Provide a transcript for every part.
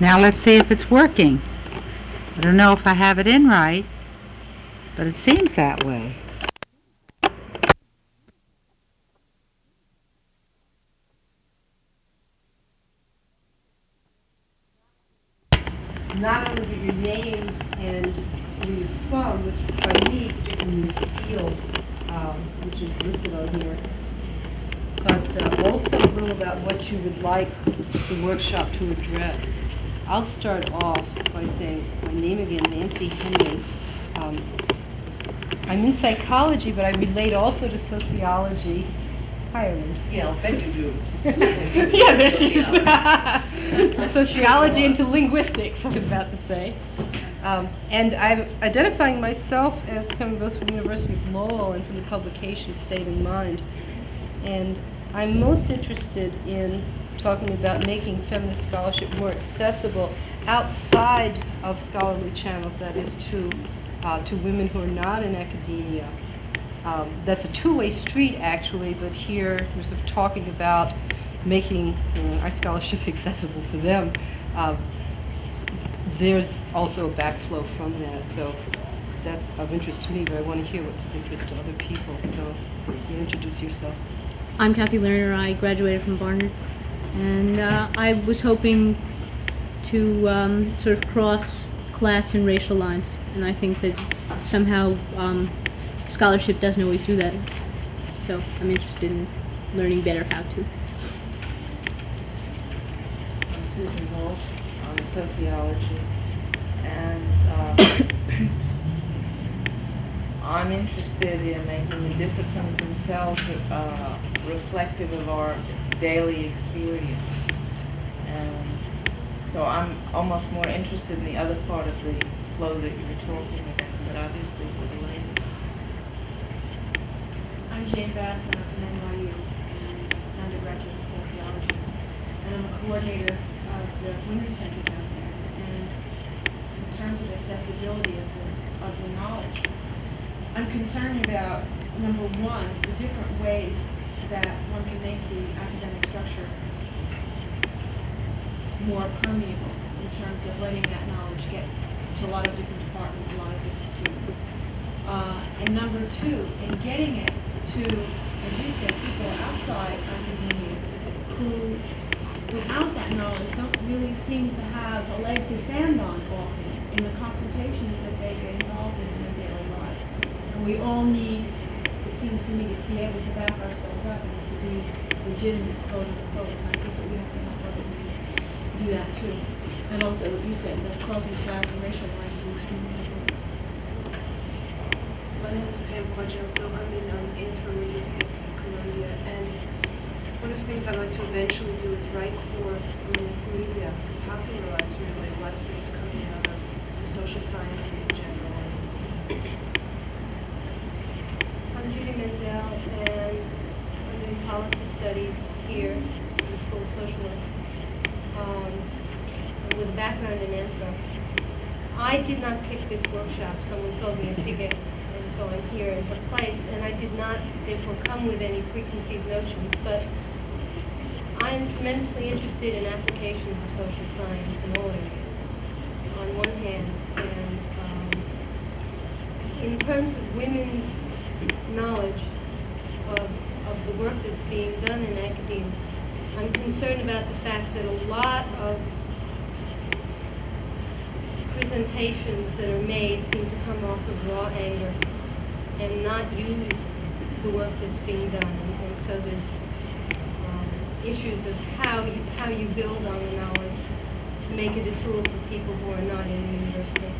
Now let's see if it's working. I don't know if I have it in right, but it seems that way. Not only give your name and where you're from, which by me, particularly in this field, which is listed on here, but also a little about what you would like the workshop to address. I'll start off by saying my name again, Nancy Henry. I'm in psychology, but I relate also to sociology. Hi, Arlene. Yeah, I'll bet you do. Yeah, there she is. Sociology into linguistics, I was about to say. And I'm identifying myself as coming both from the University of Lowell and from the publication State in Mind. And I'm most interested in talking about making feminist scholarship more accessible outside of scholarly channels, that is to women who are not in academia. That's a two-way street, actually, but here we're sort of talking about making our scholarship accessible to them. There's also a backflow from that, so that's of interest to me, but I want to hear what's of interest to other people. So you introduce yourself. I'm Kathy Lerner. I graduated from Barnard, and I was hoping to sort of cross class and racial lines, and I think that somehow scholarship doesn't always do that. So I'm interested in learning better how to. I'm Susan Wolf. I'm a sociology, and I'm interested in making the disciplines themselves reflective of our daily experience. And so I'm almost more interested in the other part of the flow that you were talking about, but obviously for the later. I'm Jane Bass, and I'm from NYU, and an undergraduate in sociology. And I'm a coordinator of the Women's Center down there. And in terms of accessibility of the knowledge, I'm concerned about, number one, the different ways that one can make the academic structure more permeable in terms of letting that knowledge get to a lot of different departments, a lot of different students. And number two, in getting it to, as you said, people outside academia who, without that knowledge, don't really seem to have a leg to stand on often in the confrontations that they get involved in their daily lives. And we all need, it seems to me, to be able to back ourselves up and to be legitimate, quote unquote. And I think that we have to help other people do that too. And also, you said that crossing class and racial lines is extremely important. My name is Pam Quadrillo. I'm in interlinguistics at Columbia, and one of the things I'd like to eventually do is write for women's media, popularize really a lot of things coming out of the social sciences in general. I'm Judy Mendel, and I'm doing policy studies here at the School of Social Work with a background in Anthrop. I did not pick this workshop. Someone sold me a ticket, and so I'm here in her place, and I did not, therefore, come with any preconceived notions, but I am tremendously interested in applications of social science in all areas, on one hand, and in terms of women's knowledge of the work that's being done in academia, I'm concerned about the fact that a lot of presentations that are made seem to come off of raw anger and not use the work that's being done. And so there's issues of how you build on the knowledge to make it a tool for people who are not in the university.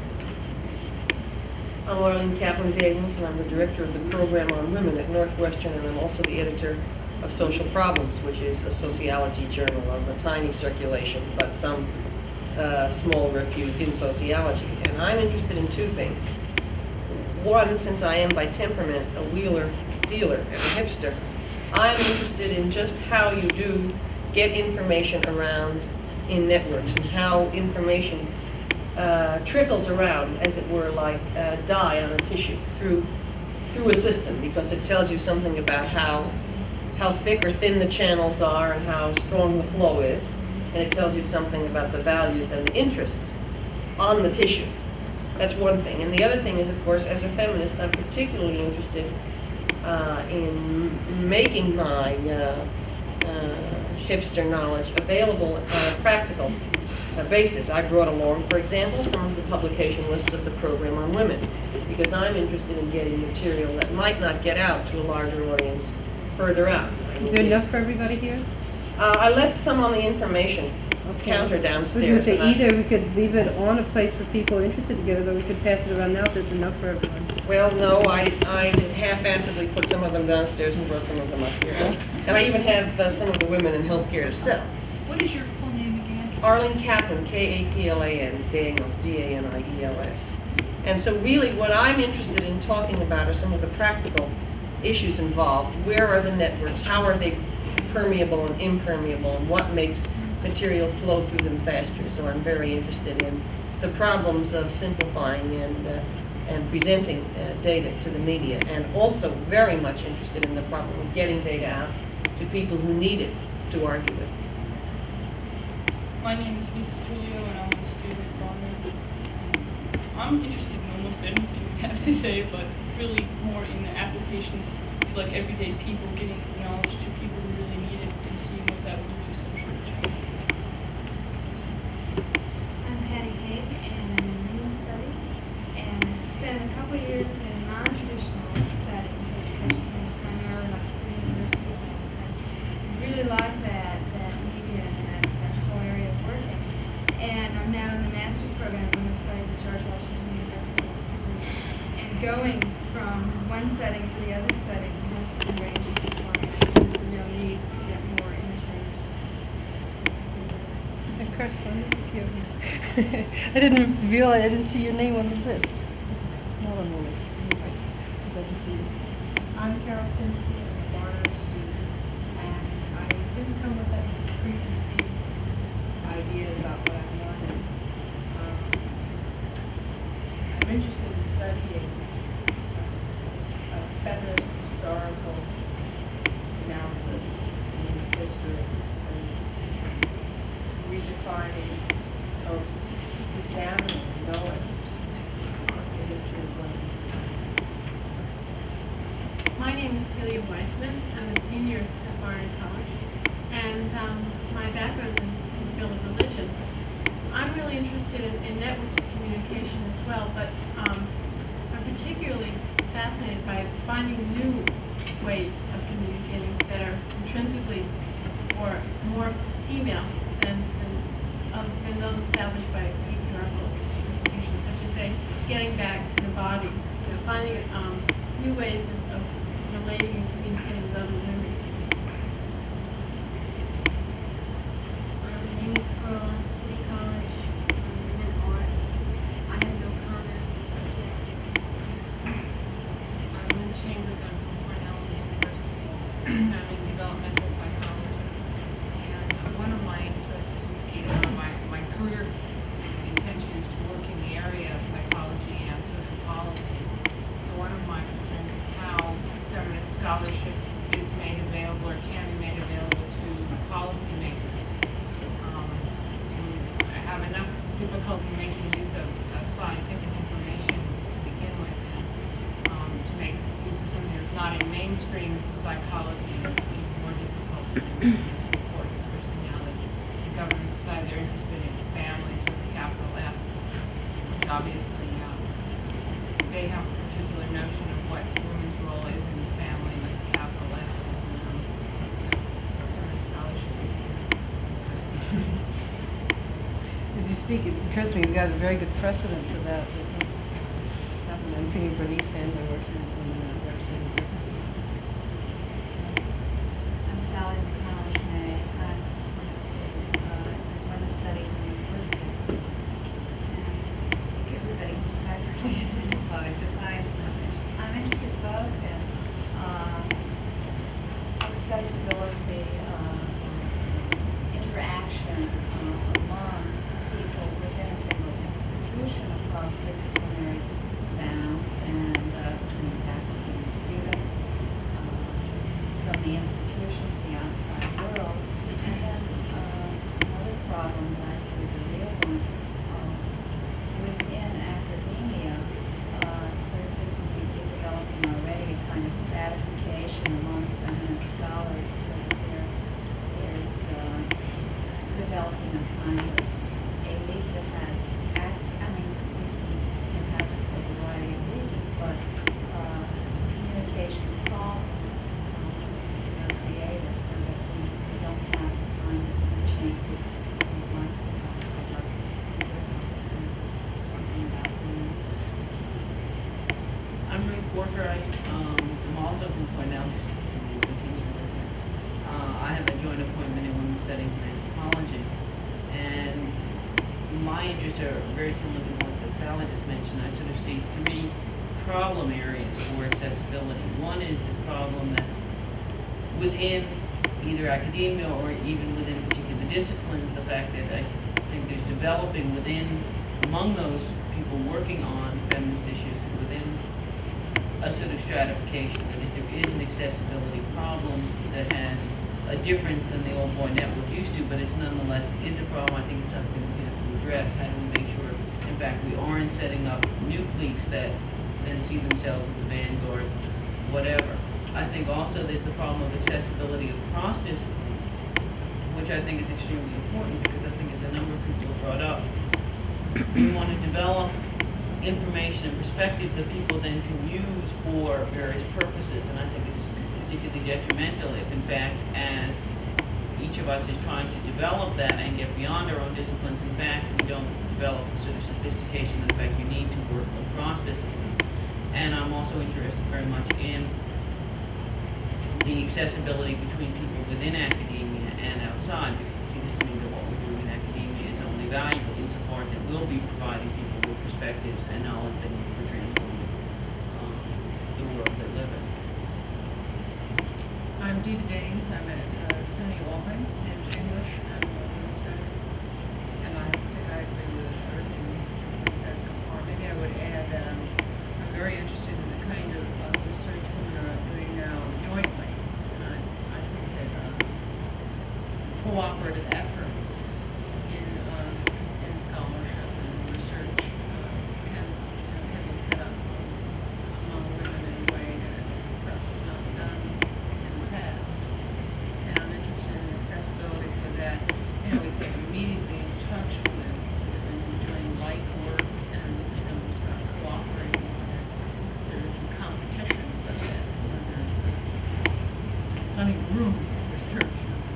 I'm Arlene Kaplan-Daniels, and I'm the director of the program on women at Northwestern, and I'm also the editor of Social Problems, which is a sociology journal of a tiny circulation, but some small repute in sociology. And I'm interested in two things. One, since I am by temperament a wheeler dealer and a hipster, I'm interested in just how you do get information around in networks and how information trickles around, as it were, like dye on a tissue through a system, because it tells you something about how thick or thin the channels are and how strong the flow is. and it tells you something about the values and the interests on the tissue. That's one thing. And the other thing is, of course, as a feminist, I'm particularly interested in making my hipster knowledge available on a practical basis. I brought along, for example, some of the publication lists of the program on women, because I'm interested in getting material that might not get out to a larger audience further out. Is there enough for everybody here? I left some on the information counter I was downstairs. going to say, and I- either we could leave it on a place for people interested to get it, or we could pass it around now if there's enough for everyone. Well, no, I half-assedly put some of them downstairs and brought some of them up here. And I even have some of the women in healthcare to sell. What is your full name again? Arlene Kaplan, Kaplan, Daniels, Daniels. And so really what I'm interested in talking about are some of the practical issues involved. Where are the networks? How are they permeable and impermeable? And what makes material flow through them faster? So I'm very interested in the problems of simplifying and presenting data to the media, and also very much interested in the problem of getting data out to people who need it to argue with. My name is Lucas Julio, and I'm a student at Barnard. I'm interested in almost anything you have to say, but really more in the applications to like everyday people, getting knowledge to people who really need it, and seeing what that would do for social change. I'm Patty Haig, and I'm in Human Studies, and I spent a couple of years in non-traditional settings, education settings, primarily like City University. I really like that media and that whole area of working. And I'm now in the master's program in Women's Studies at George Washington University. And going from one setting to the other setting has been very interesting for me. There's a real need to get more interchange. I corresponded with you. I didn't realize, I didn't see your name on the list. This is not on the list. Anyway, I'm glad to see you. I'm Carol Pinsky, I'm a Barnard student, and I didn't come with any preconceived idea about what I wanted. I'm interested in studying feminist historical analysis in its history, and redefining, or just examining and knowing the history of women. My name is Celia Weissman. I'm a senior at Barnard College, and my background is in the field of religion. I'm really interested in networks of communication as well, but I'm particularly fascinated by finding new ways of communicating that are intrinsically or more female than those established by patriarchal institutions, such as, say, getting back to the body, finding new ways of relating and communicating with other women. My name is Squirrel at City College. I'm in art. I have no comment. I'm in Chambers, I'm from Cornell University. I'm in developmental psychology. And one of my interests, my career intention is to work in the area of psychology and social policy. So one of my concerns is how feminist scholarship is made available or can be made available to policymakers. And I have enough difficulty making use of scientific information to begin with, and to make use of something that's not in mainstream psychology is even more difficult. It's important, especially now that the government decided they're interested in families with a capital F, which obviously they have a particular notion of what women's role is in the family with a capital F. As you speak, it occurs to me we've got a very good precedent for that. I'm thinking Bernice Sandler working on representing businesses. I'm Sally McConnell-May. I'm women's studies and linguistics. And I think everybody practically identifies that I'm interested both in accessibility, interaction among people within a single institution across disciplinary bounds and between faculty and students, from the institution to the outside. developing a kind of a league that has access, I mean, these things can happen for a variety of reasons, but communication problems, creative, so that we don't have the kind of change that we want to have, something about women. I'm Ruth Walker. I'm also from Cornell. I have a joint appointment in women's studies and anthropology, and my interests are very similar to what that Sally just mentioned. I sort of see three problem areas for accessibility. One is this problem that within either academia or even within particular disciplines, the fact that I think there's developing within, among those people working on feminist issues, within a sort of stratification, that if there is an accessibility problem that has a difference than the old boy network used to, but it's nonetheless is a problem. I think it's something we have to address. How do we make sure, in fact, we aren't setting up new cliques that then see themselves as the vanguard, whatever. I think also there's the problem of accessibility across disciplines, which I think is extremely important because I think, as a number of people have brought up, we want to develop information and perspectives that people then can use for various purposes, and I think it's particularly detrimental if, in fact, as each of us is trying to develop that and get beyond our own disciplines, in fact, we don't develop the sort of sophistication that, in fact, you need to work across disciplines. And I'm also interested very much in the accessibility between people within academia and outside, because it seems to me that what we're doing in academia is only valuable insofar as it will be providing people with perspectives and knowledge they need for transforming the world they live in. I'm Dita Daines. I'm at SUNY Albany in English and Women's Studies. And I think I agree with everything you said so far. Maybe I would add that I'm very interested in the kind of research women are doing now jointly. And I think that cooperative efforts in scholarship and research can be set up among women in a way that perhaps was not done in the past. And I'm interested in accessibility so that, we get immediately in touch with women doing like work and, start cooperating so that there isn't competition, but that there's plenty of room for research.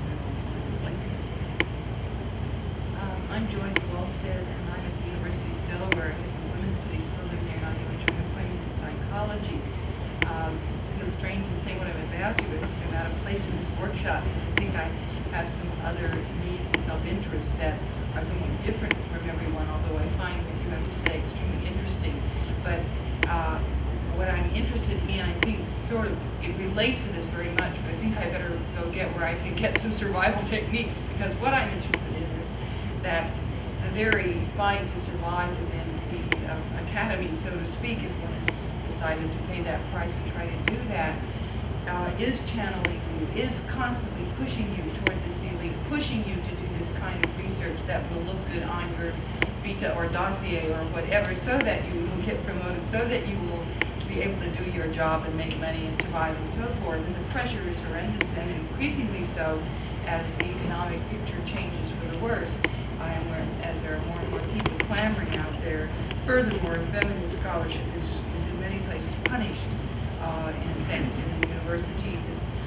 I'm Joyce Wallstead, and I'm at the University of Delaware in the Women's Studies program there, and I'm doing an appointment in psychology. I feel strange to say what I'm about to, but I'm out of place in this workshop because I think I have some other needs and self-interests that are somewhat different from everyone, although I find what you have to say extremely interesting. But what I'm interested in, I think, sort of, it relates to this very much, but I think I better go get where I can get some survival techniques, because what I'm interested in is that the very fight to survive within the academy, so to speak, if one has decided to pay that price and try to do that, is channeling you, is constantly pushing you toward the ceiling, pushing you to do this kind of research that will look good on your vita or dossier or whatever, so that you will get promoted, so that you will be able to do your job and make money and survive and so forth. And the pressure is horrendous, and increasingly so as the economic picture changes for the worse. As there are more and more people clamoring out there. Furthermore, feminist scholarship is in many places punished, in a sense, in the universities,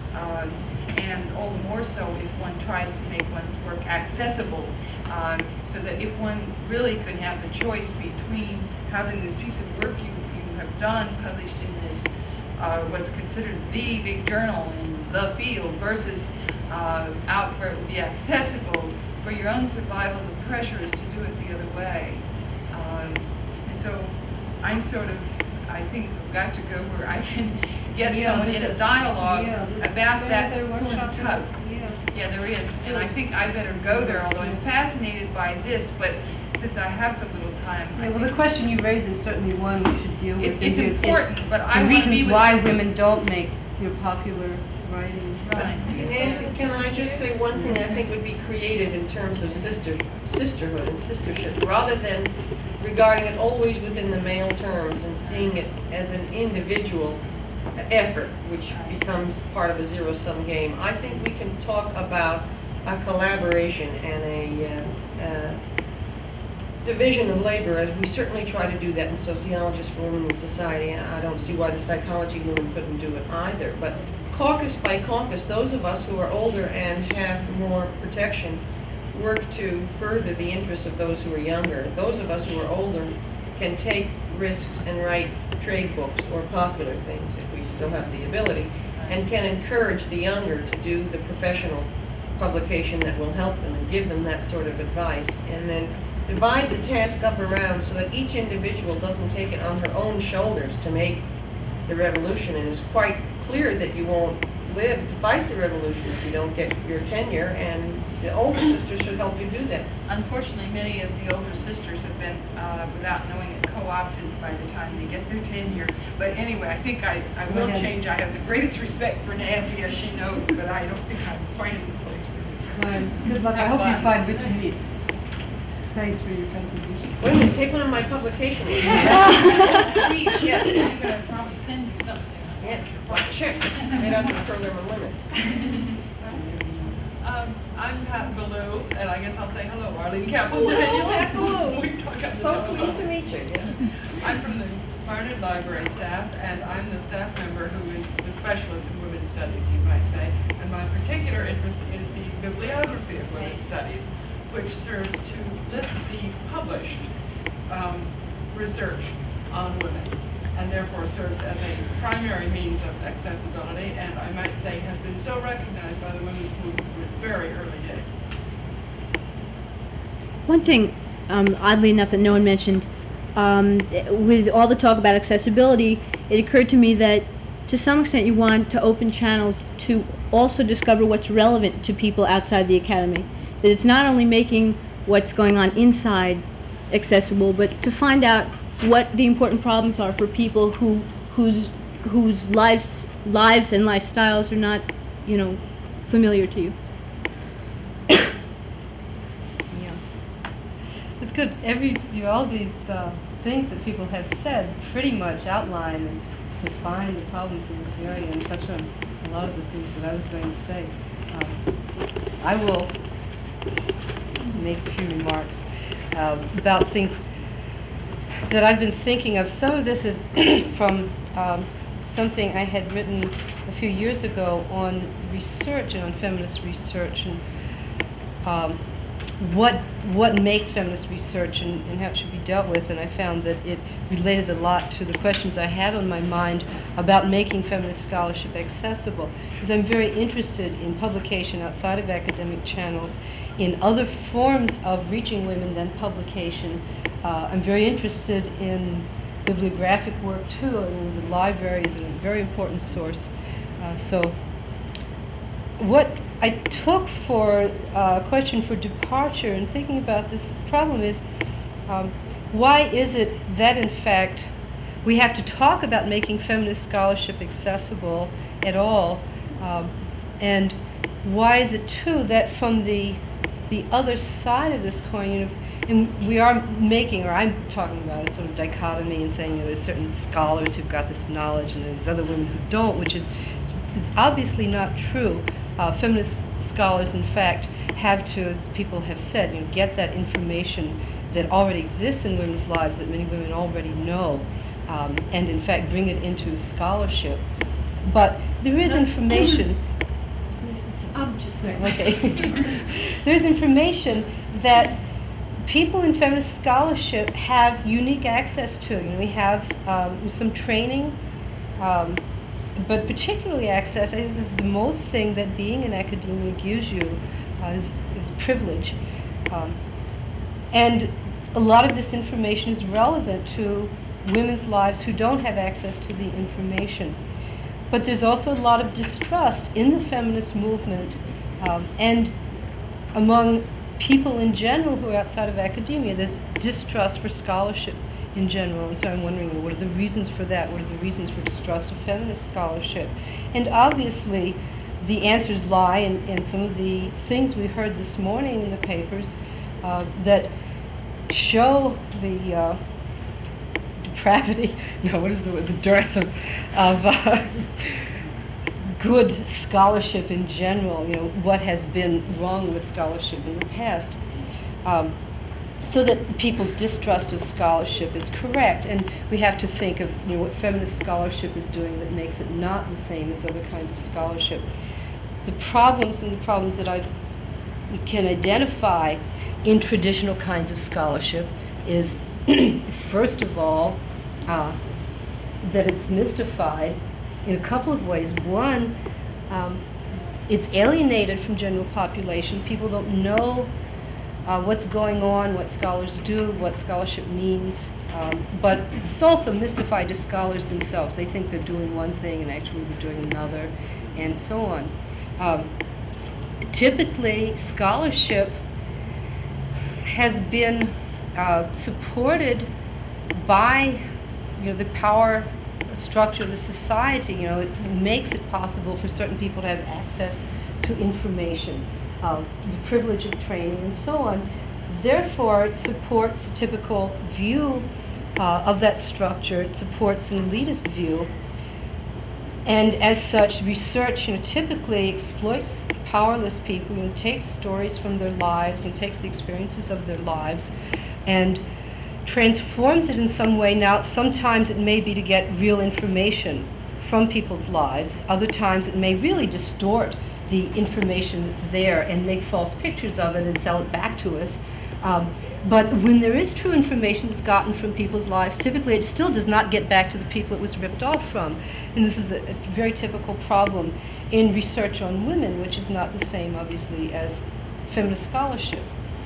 and all the more so if one tries to make one's work accessible, so that if one really could have the choice between having this piece of work you have done published in this, what's considered the big journal in the field, versus out where it would be accessible, for your own survival, the pressure is to do it the other way. And so I'm sort of, I think, got to go where I can get someone in a dialogue about that tough. Yeah, there is. And I think I better go there, although I'm fascinated by this, but since I have so little time. Yeah, well, the question you raise is certainly one we should deal with. It's important, but I want to be with why women don't make your popular writings. Right. Nancy, can I just say one thing I think would be creative in terms of sisterhood and sistership, rather than regarding it always within the male terms and seeing it as an individual effort, which becomes part of a zero-sum game. I think we can talk about a collaboration and a division of labor, as we certainly try to do that in Sociologists for Women in Society. I don't see why the psychology women couldn't do it either. But caucus by caucus, those of us who are older and have more protection work to further the interests of those who are younger. Those of us who are older can take risks and write trade books or popular things, if we still have the ability, and can encourage the younger to do the professional publication that will help them and give them that sort of advice, and then divide the task up around so that each individual doesn't take it on her own shoulders to make the revolution. And it's quite clear that you won't live to fight the revolution if you don't get your tenure, and the older sisters should help you do that. Unfortunately, many of the older sisters have been, without knowing it, co-opted by the time they get their tenure. But anyway, I think I will change. I have the greatest respect for Nancy, as she knows, but I don't think I'm quite in the place for Well, good luck. I hope you find what you need. Thanks for your contribution. Wait a minute, take one of my publications. Please, yes, I'm going to probably send you something. Yes, like checks made out to the program on women. I'm Pat Ballou, and I guess I'll say hello, Arlene Campbell. Pat Ballou. So pleased to meet you. I'm from the Barnard Library staff, and I'm the staff member who is the specialist in women's studies, you might say. And my particular interest is the bibliography of women's studies, which serves to list the published research on women, and therefore serves as a primary means of accessibility, and I might say has been so recognized by the women's movement from its very early days. One thing, oddly enough, that no one mentioned, with all the talk about accessibility, it occurred to me that to some extent you want to open channels to also discover what's relevant to people outside the academy. That it's not only making what's going on inside accessible, but to find out what the important problems are for people whose lives and lifestyles are not, familiar to you. Yeah. It's good. All these things that people have said pretty much outline and define the problems in this area and touch on a lot of the things that I was going to say. I will make a few remarks about things that I've been thinking of. Some of this is from something I had written a few years ago on research and on feminist research and what makes feminist research and how it should be dealt with. And I found that it related a lot to the questions I had on my mind about making feminist scholarship accessible, because I'm very interested in publication outside of academic channels, in other forms of reaching women than publication. I'm very interested in bibliographic work too, and the library is a very important source. So what I took for a question for departure in thinking about this problem is, why is it that in fact we have to talk about making feminist scholarship accessible at all, and why is it too that from the other side of this coin, and we are making, or I'm talking about a sort of dichotomy and saying, there's certain scholars who've got this knowledge and there's other women who don't, which is obviously not true. Feminist scholars, in fact, have to, as people have said, get that information that already exists in women's lives that many women already know, and in fact bring it into scholarship. But there is information. Just there. Okay. There's information that people in feminist scholarship have unique access to. We have some training, but particularly access. I think this is the most thing that being in academia gives you is privilege. And a lot of this information is relevant to women's lives who don't have access to the information. But there's also a lot of distrust in the feminist movement and among people in general who are outside of academia. There's distrust for scholarship in general, and so I'm wondering, what are the reasons for that? What are the reasons for distrust of feminist scholarship? And obviously, the answers lie in some of the things we heard this morning in the papers that show the depravity, no, what is the word, the dearth of good scholarship in general, what has been wrong with scholarship in the past, so that people's distrust of scholarship is correct. And we have to think of what feminist scholarship is doing that makes it not the same as other kinds of scholarship. The problems that I can identify in traditional kinds of scholarship is, first of all, that it's mystified in a couple of ways. One, it's alienated from general population. People don't know what's going on, what scholars do, what scholarship means. But it's also mystified to scholars themselves. They think they're doing one thing and actually they're doing another, and so on. Typically, scholarship has been supported by the power structure of the society. It makes it possible for certain people to have access to information, the privilege of training, and so on. Therefore, it supports a typical view of that structure. It supports an elitist view. And as such, research typically exploits powerless people, takes stories from their lives and takes the experiences of their lives and transforms it in some way. Now, sometimes it may be to get real information from people's lives. Other times it may really distort the information that's there and make false pictures of it and sell it back to us. But when there is true information that's gotten from people's lives, typically it still does not get back to the people it was ripped off from. And this is a very typical problem in research on women, which is not the same, obviously, as feminist scholarship.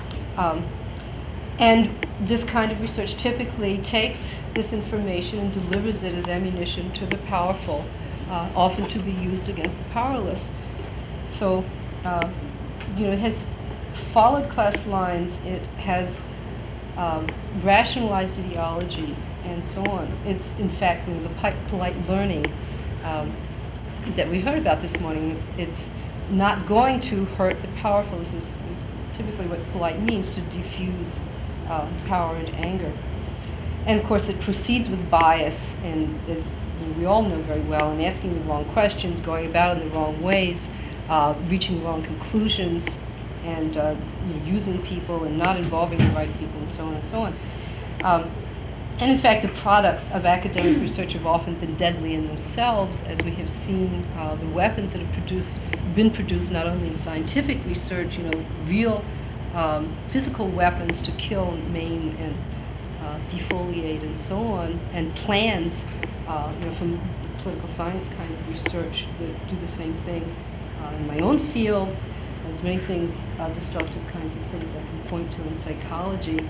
And this kind of research typically takes this information and delivers it as ammunition to the powerful, often to be used against the powerless. So, it has followed class lines, it has rationalized ideology, and so on. It's, in fact, the polite learning that we heard about this morning. It's not going to hurt the powerful. This is typically what polite means, to diffuse power and anger. And of course, it proceeds with bias, and as we all know very well, in asking the wrong questions, going about it in the wrong ways, reaching the wrong conclusions, and using people and not involving the right people, and so on and so on. And in fact, the products of academic research have often been deadly in themselves, as we have seen the weapons that have been produced not only in scientific research, real physical weapons to kill and maim and defoliate and so on, and plans from political science kind of research that do the same thing. In my own field, there's many things, destructive kinds of things I can point to in psychology.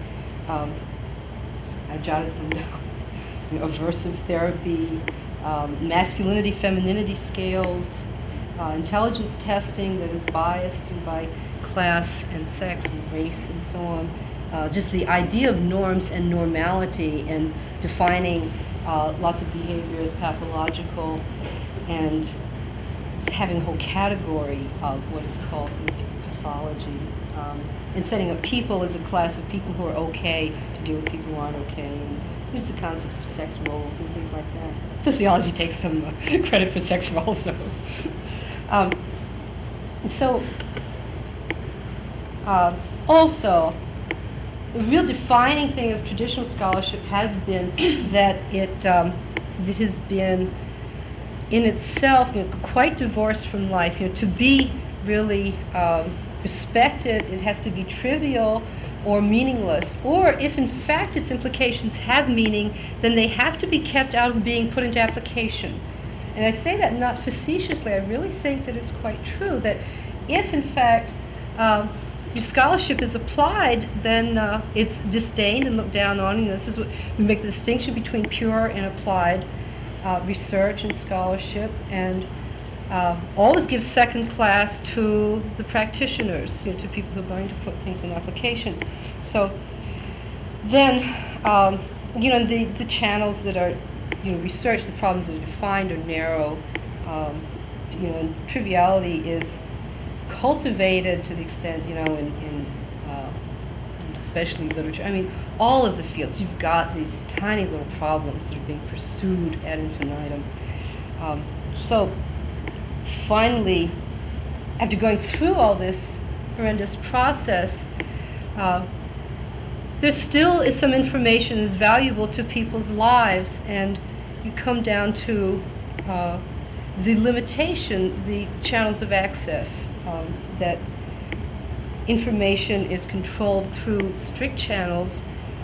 I jotted some down. Aversive therapy, masculinity, femininity scales, intelligence testing that is biased by class and sex and race and so on. Just the idea of norms and normality and defining lots of behavior as pathological, and having a whole category of what is called pathology, and setting up people as a class of people who are okay to deal with people who aren't okay. And there's the concepts of sex roles and things like that. Sociology takes some credit for sex roles, though. Also, the real defining thing of traditional scholarship has been that it has been in itself quite divorced from life. To be really respected, it has to be trivial or meaningless, or if in fact its implications have meaning, then they have to be kept out of being put into application. And I say that not facetiously. I really think that it's quite true, that if in fact scholarship is applied, then it's disdained and looked down on. And this is what we make the distinction between pure and applied research and scholarship, and always give second class to the practitioners, to people who are going to put things in application. So then, the channels that are, research, the problems that are defined or narrow, and triviality is cultivated to the extent, in especially literature. I mean, all of the fields, you've got these tiny little problems that are being pursued ad infinitum. So finally, after going through all this horrendous process, there still is some information that's valuable to people's lives, and you come down to the limitation, the channels of access, that information is controlled through strict channels,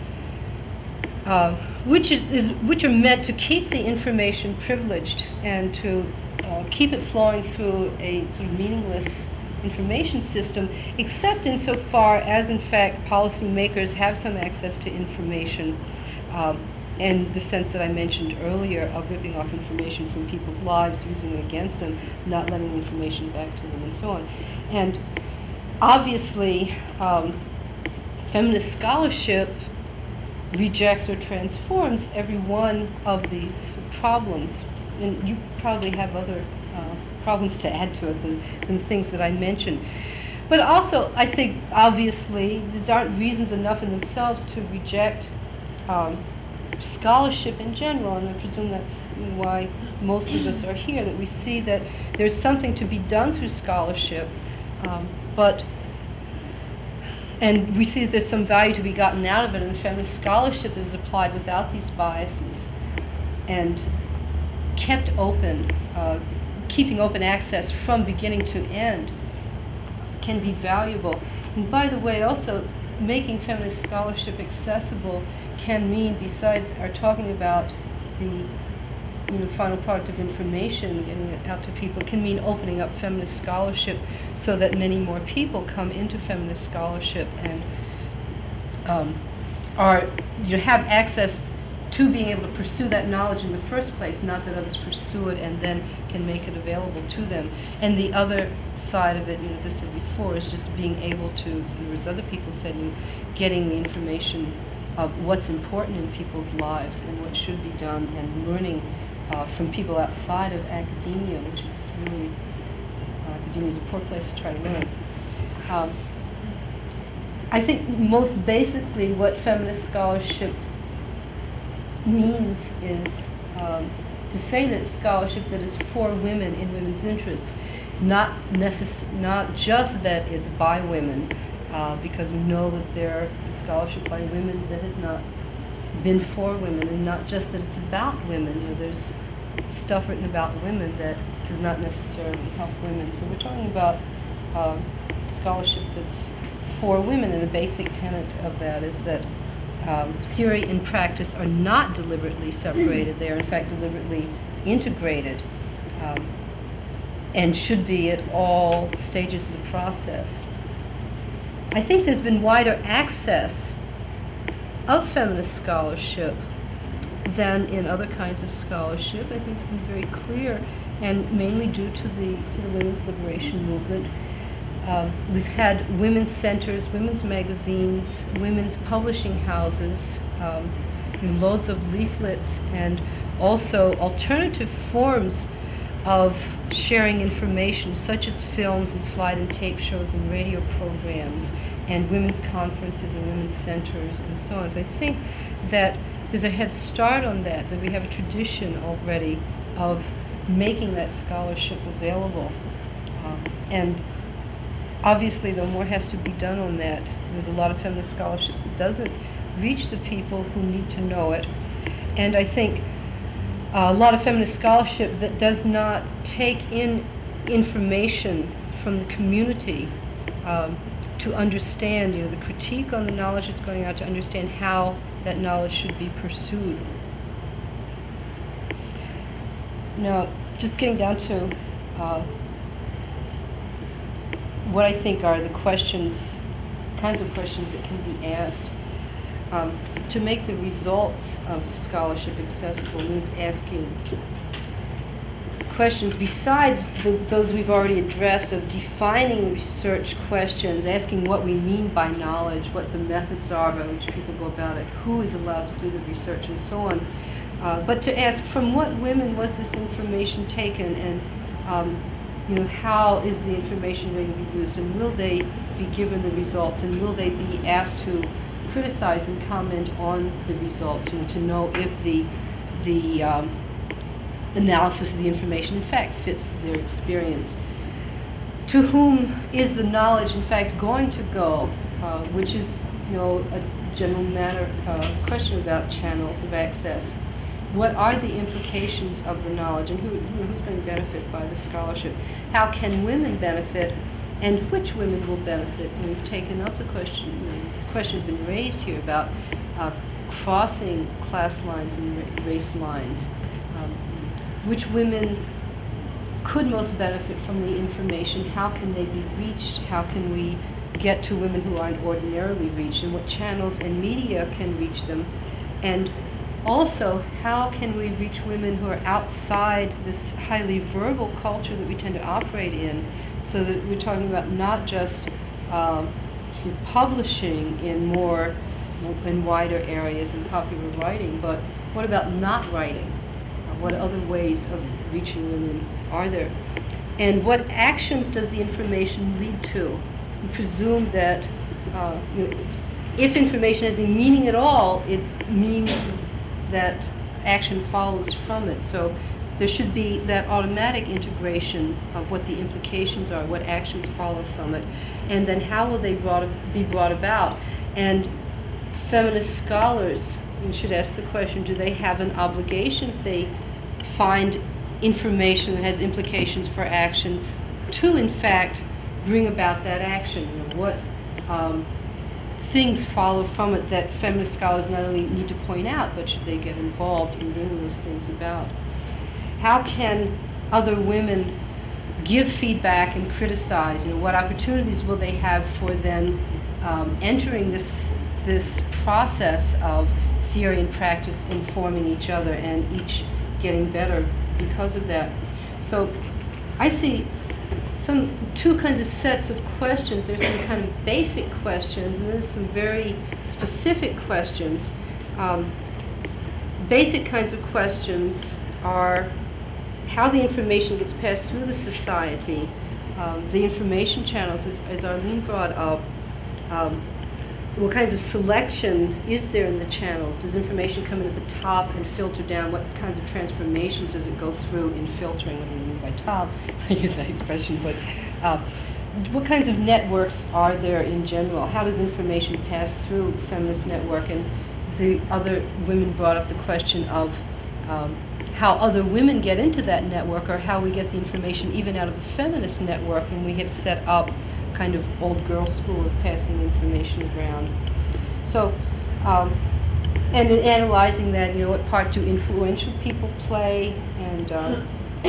which are meant to keep the information privileged and to keep it flowing through a sort of meaningless information system, except insofar as, in fact, policymakers have some access to information in the sense that I mentioned earlier of ripping off information from people's lives, using it against them, not letting information back to them, and so on. And obviously, feminist scholarship rejects or transforms every one of these problems. And you probably have other problems to add to it than the things that I mentioned. But also, I think, obviously, these aren't reasons enough in themselves to reject scholarship in general, and I presume that's why most of us are here, that we see that there's something to be done through scholarship, and we see that there's some value to be gotten out of it, and the feminist scholarship that is applied without these biases and kept open, keeping open access from beginning to end can be valuable. And by the way, also, making feminist scholarship accessible can mean, besides our talking about the final product of information, getting it out to people, can mean opening up feminist scholarship so that many more people come into feminist scholarship and have access to being able to pursue that knowledge in the first place, not that others pursue it and then can make it available to them. And the other side of it, as I said before, is just being able to, as other people said, getting the information of what's important in people's lives and what should be done, and learning from people outside of academia, which is really, academia is a poor place to try to learn. I think most basically what feminist scholarship means is to say that scholarship that is for women in women's interests, not just that it's by women, because we know that there is scholarship by women that has not been for women, and not just that it's about women. There's stuff written about women that does not necessarily help women. So we're talking about scholarship that's for women, and the basic tenet of that is that theory and practice are not deliberately separated. They are, in fact, deliberately integrated, and should be at all stages of the process. I think there's been wider access of feminist scholarship than in other kinds of scholarship. I think it's been very clear, and mainly due to the women's liberation movement. We've had women's centers, women's magazines, women's publishing houses, loads of leaflets, and also alternative forms of sharing information, such as films and slide and tape shows and radio programs, and women's conferences and women's centers and so on. So I think that there's a head start on that we have a tradition already of making that scholarship available. And obviously, though, more has to be done on that. There's a lot of feminist scholarship that doesn't reach the people who need to know it. And I think a lot of feminist scholarship that does not take in information from the community to understand, the critique on the knowledge that's going out, to understand how that knowledge should be pursued. Now, just getting down to what I think are the kinds of questions that can be asked. To make the results of scholarship accessible means asking questions besides those we've already addressed, of defining research questions, asking what we mean by knowledge, what the methods are by which people go about it, who is allowed to do the research, and so on. But to ask, from what women was this information taken, and how is the information going to be used, and will they be given the results, and will they be asked to criticize and comment on the results, to know if the analysis of the information, in fact, fits their experience. To whom is the knowledge, in fact, going to go, which is, a general matter question about channels of access. What are the implications of the knowledge, and who's going to benefit by the scholarship? How can women benefit, and which women will benefit? And we've taken up the question. The question has been raised here about crossing class lines and race lines. Which women could most benefit from the information? How can they be reached? How can we get to women who aren't ordinarily reached? And what channels and media can reach them? And also, how can we reach women who are outside this highly verbal culture that we tend to operate in, so that we're talking about not just publishing in more and wider areas in popular writing, but what about not writing? What other ways of reaching women are there? And what actions does the information lead to? We presume that if information has any meaning at all, it means that action follows from it. So there should be that automatic integration of what the implications are, what actions follow from it, and then how will they be brought about. And feminist scholars, you should ask the question, do they have an obligation if they find information that has implications for action to, in fact, bring about that action? What things follow from it that feminist scholars not only need to point out, but should they get involved in bringing those things about? How can other women give feedback and criticize? What opportunities will they have for then entering this process of theory and practice, informing each other and each getting better because of that? So I see two kinds of sets of questions. There's some kind of basic questions, and there's some very specific questions. Basic kinds of questions are how the information gets passed through the society, the information channels, as Arlene brought up. What kinds of selection is there in the channels? Does information come in at the top and filter down? What kinds of transformations does it go through in filtering? What do you mean by top? I use that expression, but what kinds of networks are there in general? How does information pass through feminist network? And the other women brought up the question of how other women get into that network, or how we get the information even out of the feminist network when we have set up kind of old girl school of passing information around. So, and in analyzing that, what part do influential people play, and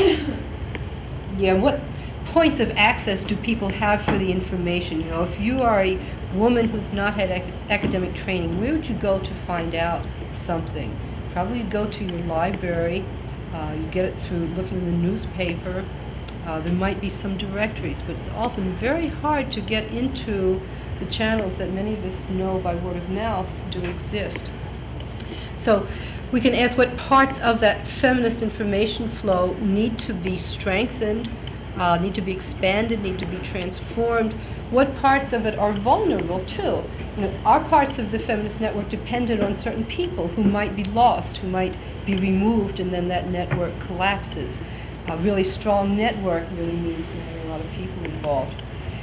what points of access do people have for the information? If you are a woman who's not had academic training, where would you go to find out something? Probably you'd go to your library. You get it through looking in the newspaper. There might be some directories, but it's often very hard to get into the channels that many of us know by word of mouth do exist. So we can ask what parts of that feminist information flow need to be strengthened, need to be expanded, need to be transformed. What parts of it are vulnerable too? Are parts of the feminist network dependent on certain people who might be lost, who might be removed, and then that network collapses? A really strong network really means having a lot of people involved.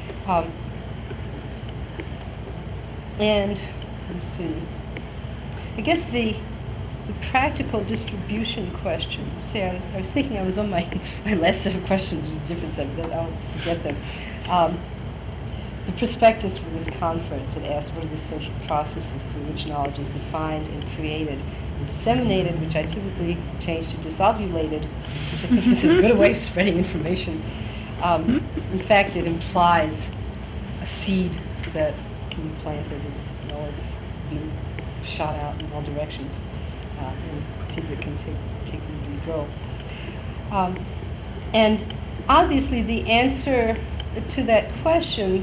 And let's see. I guess the practical distribution question. See, I was thinking I was on my last set of questions, which is a different set, but I'll forget them. The prospectus for this conference had asked what are the social processes through which knowledge is defined and created and disseminated, which I typically change to disobulated, which I think is as good a way of spreading information. In fact, it implies a seed that can be planted as well as being shot out in all directions, and a seed that can take root and grow. And obviously the answer to that question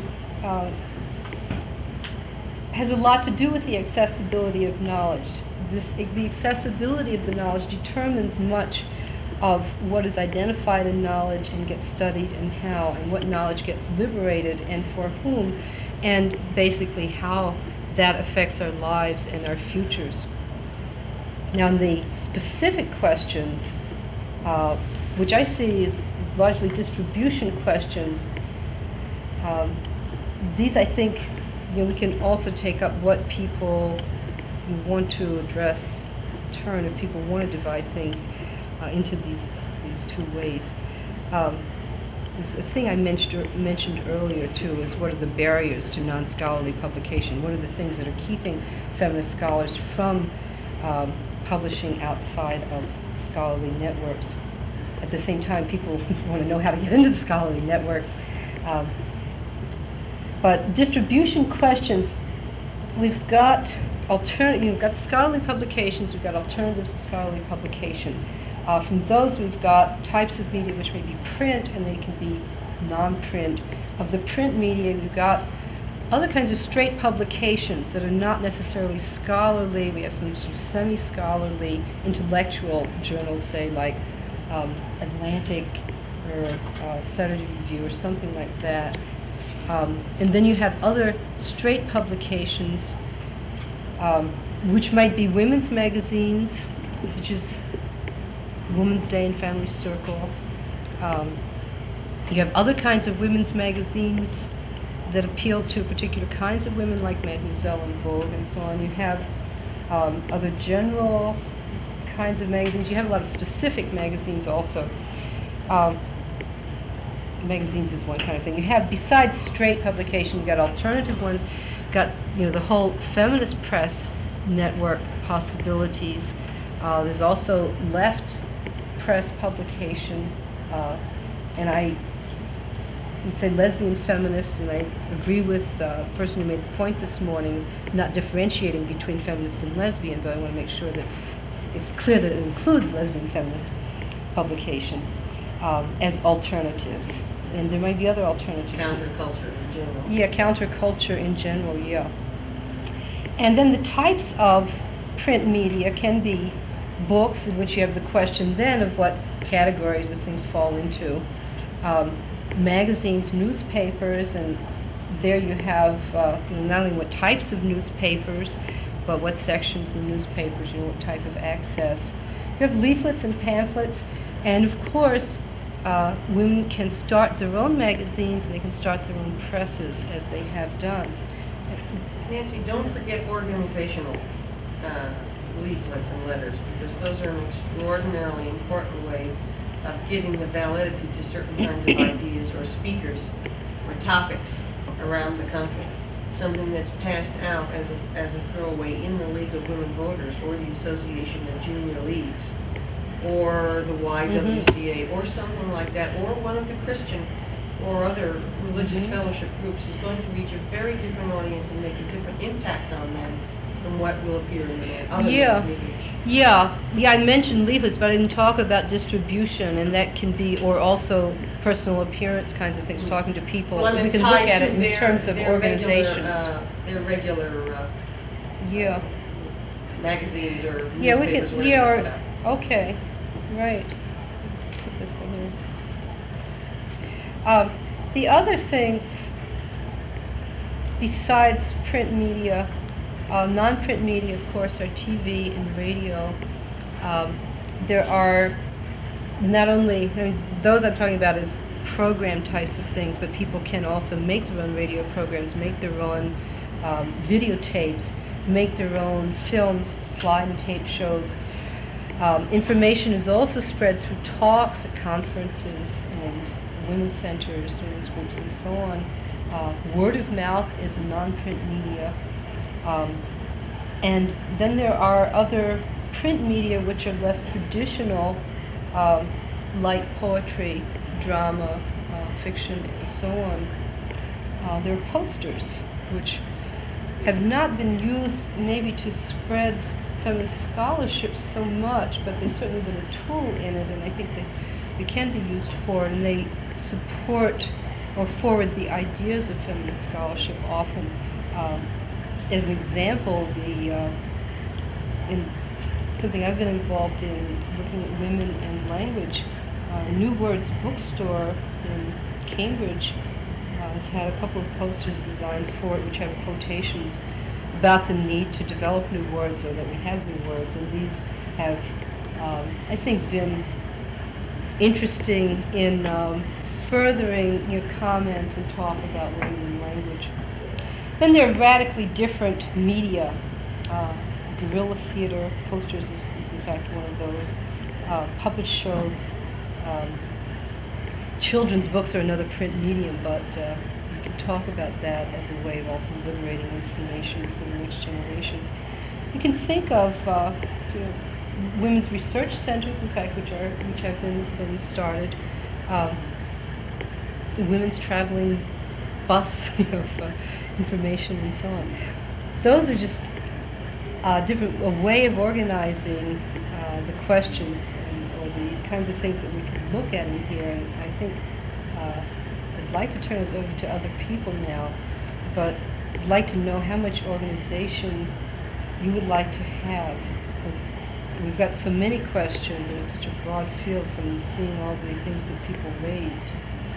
has a lot to do with the accessibility of knowledge. The accessibility of the knowledge determines much of what is identified in knowledge and gets studied and how, and what knowledge gets liberated and for whom, and basically how that affects our lives and our futures. Now, in the specific questions, which I see is largely distribution questions. These, I think, we can also take up what people want to address, turn, if people want to divide things into these two ways. There's a thing I mentioned earlier, too, is what are the barriers to non-scholarly publication? What are the things that are keeping feminist scholars from publishing outside of scholarly networks? At the same time, people want to know how to get into the scholarly networks. But distribution questions, we've got we've got scholarly publications, we've got alternatives to scholarly publication. From those, we've got types of media which may be print and they can be non-print. Of the print media, we've got other kinds of straight publications that are not necessarily scholarly. We have some sort of semi-scholarly intellectual journals, say like Atlantic or Saturday Review or something like that. And then you have other straight publications which might be women's magazines, such as Women's Day and Family Circle. You have other kinds of women's magazines that appeal to particular kinds of women, like Mademoiselle and Vogue and so on. You have other general kinds of magazines. You have a lot of specific magazines also. Magazines is one kind of thing. You have, besides straight publication, you've got alternative ones, got the whole feminist press network possibilities. There's also left press publication, and I would say lesbian feminists, and I agree with the person who made the point this morning, not differentiating between feminist and lesbian, but I want to make sure that it's clear that it includes lesbian feminist publication as alternatives. And there might be other alternatives. Counterculture in general. Yeah, counterculture in general, yeah. And then the types of print media can be books, in which you have the question then of what categories these things fall into. Magazines, newspapers, and there you have not only what types of newspapers, but what sections of newspapers, what type of access. You have leaflets and pamphlets, and of course, women can start their own magazines, and they can start their own presses, as they have done. Nancy, don't forget organizational leaflets and letters, because those are an extraordinarily important way of giving the validity to certain kinds of ideas or speakers or topics around the country. Something that's passed out as a throwaway in the League of Women Voters or the Association of Junior Leagues or the YWCA or something like that, or one of the Christian or other religious fellowship groups is going to reach a very different audience and make a different impact on them from what will appear in the other mass media. Yeah, I mentioned leaflets, but I didn't talk about distribution, and that can be, or also personal appearance kinds of things, talking to people. Well, we can look at it in terms of organizations. Their regular magazines or newspapers. Okay, right. Put this in here. The other things besides print media, non-print media, of course, are TV and radio. There are not only, those I'm talking about is program types of things, but people can also make their own radio programs, make their own videotapes, make their own films, slide and tape shows. Information is also spread through talks at conferences and women's centers, women's groups, and so on. Word of mouth is a non-print media. And then there are other print media which are less traditional, like poetry, drama, fiction, and so on. There are posters, which have not been used maybe to spread feminist scholarship so much, but they've certainly been a tool in it, and I think they can be used for it, and they support or forward the ideas of feminist scholarship often. As an example, in something I've been involved in, looking at women and language, New Words bookstore in Cambridge has had a couple of posters designed for it which have quotations about the need to develop new words, or that we have new words, and these have, I think, been interesting in furthering your comment and talk about women in language. Then there are radically different media. Guerrilla theater, posters is in fact one of those. Puppet shows. Children's books are another print medium, but you can talk about that as a way of also liberating information for the next generation. You can think of women's research centers, in fact, which have been started. The women's traveling bus of information and so on. Those are just a way of organizing the questions or the kinds of things that we can look at in here. And I think I'd like to turn it over to other people now, but I'd like to know how much organization you would like to have, because we've got so many questions and it's such a broad field from seeing all the things that people raised.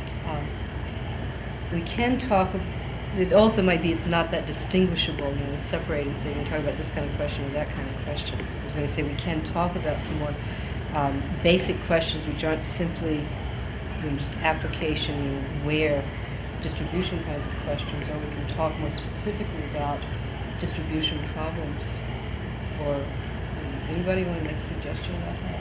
We can talk. It also might be it's not that distinguishable, separate and say we can talk about this kind of question or that kind of question. I was going to say we can talk about some more basic questions which aren't simply just application, where, distribution kinds of questions, or we can talk more specifically about distribution problems. Or anybody want to make a suggestion about that?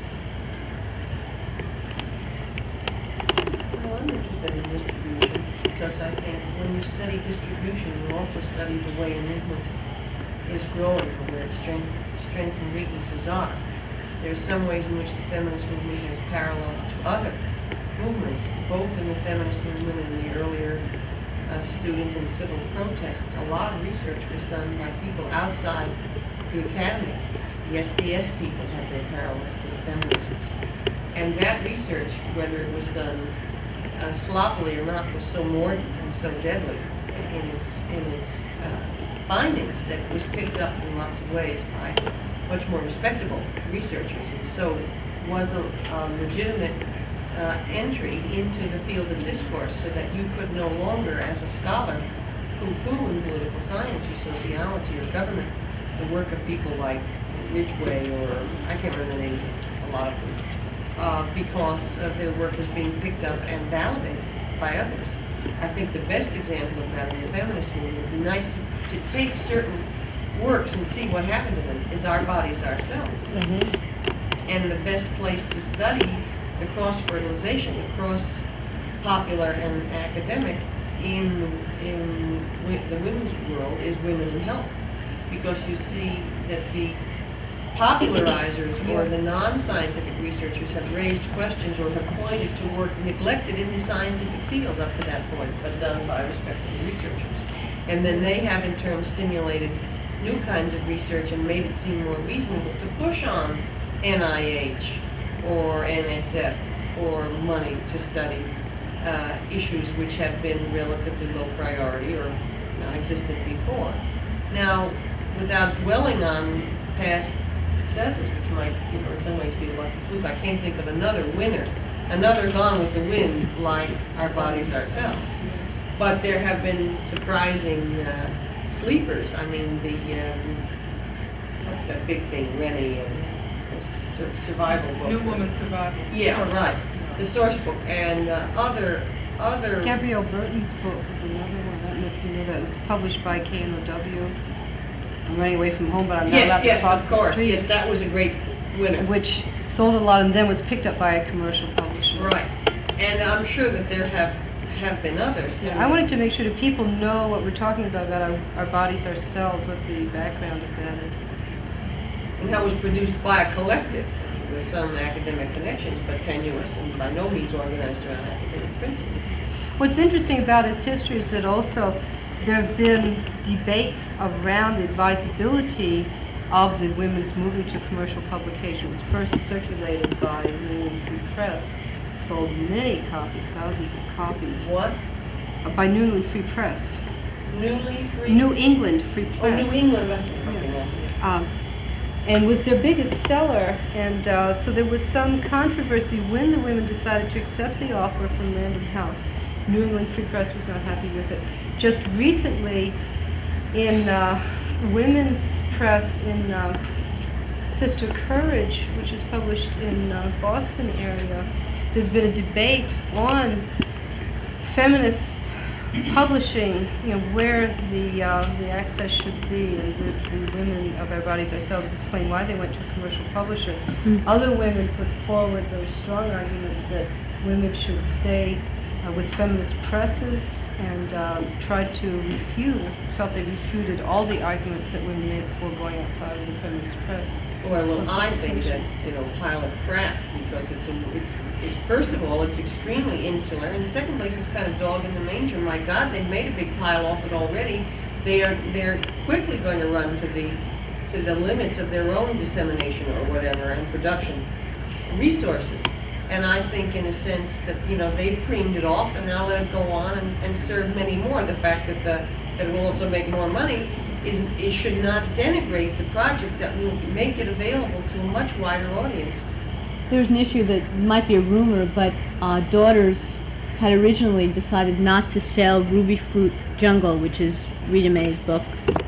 Well, I'm interested in distribution because I think when you study distribution, you also study the way a movement is growing and where its strengths and weaknesses are. There are some ways in which the feminist movement has parallels to other movements, both in the feminist movement and the earlier student and civil protests. A lot of research was done by people outside the academy. The SDS people have their parallels to the feminists. And that research, whether it was done sloppily or not, was so mordant and so deadly in its findings that it was picked up in lots of ways by much more respectable researchers. And so was a legitimate entry into the field of discourse, so that you could no longer, as a scholar, poo-poo in political science or sociology or government, the work of people like Ridgway or, I can't remember the name of a lot of them, because their work was being picked up and validated by others. I think the best example of that in the feminist movement would be nice to take certain works and see what happened to them, is Our Bodies, Ourselves. Mm-hmm. And the best place to study the cross-fertilization, the cross-popular and academic in the women's world is Women in Health. Because you see that the popularizers or the non-scientific researchers have raised questions or have pointed to work neglected in the scientific field up to that point, but done by respectable researchers. And then they have in turn stimulated new kinds of research and made it seem more reasonable to push on NIH or NSF or money to study issues which have been relatively low priority or non-existent before. Now, without dwelling on past successes, which might, in some ways be a lucky fluke, I can't think of another winner, another Gone with the Wind like Our Bodies, Ourselves. But there have been surprising sleepers. I mean, the what's that big thing, Rennie and survival book. New Woman Survival. Yeah, right. The source book and other. Gabrielle Burton's book is another one. I don't know if you know that. It was published by KNOW. I'm running away from home, but I'm not allowed to cross of course. the street. Yes, that was a great winner. Which sold a lot and then was picked up by a commercial publisher. Right. And I'm sure that there have been others. Yeah, I wanted to make sure that people know what we're talking about our bodies, ourselves, what the background of that is. And how it was produced by a collective with some academic connections, but tenuous and by no means organized around academic principles. What's interesting about its history is that also there have been debates around the advisability of the women's moving to commercial publication. It was first circulated by New England Free Press, sold many copies, thousands of copies. What? By New England Free Press. New England Free Press. Oh, New England, that's okay. And was their biggest seller, and so there was some controversy when the women decided to accept the offer from Random House. New England Free Press was not happy with it. Just recently, in women's press in Sister Courage, which is published in Boston area, there's been a debate on feminist publishing, where the access should be, and the women of Our Bodies, Ourselves explain why they went to a commercial publisher. Other women put forward very strong arguments that women should stay with feminist presses, and tried to felt they refuted all the arguments that women made for going outside of the feminist press. Well, I think that's, a pile of crap, because first of all, it's extremely insular, and in second place, it's kind of dog in the manger. My God, they've made a big pile off it already. They're quickly going to run to the limits of their own dissemination or whatever, and production resources. And I think, in a sense, that they've creamed it off, and now let it go on and serve many more. The fact that it will also make more money it should not denigrate the project that will make it available to a much wider audience. There's an issue that might be a rumor, but Daughters had originally decided not to sell Ruby Fruit Jungle, which is Rita May's book,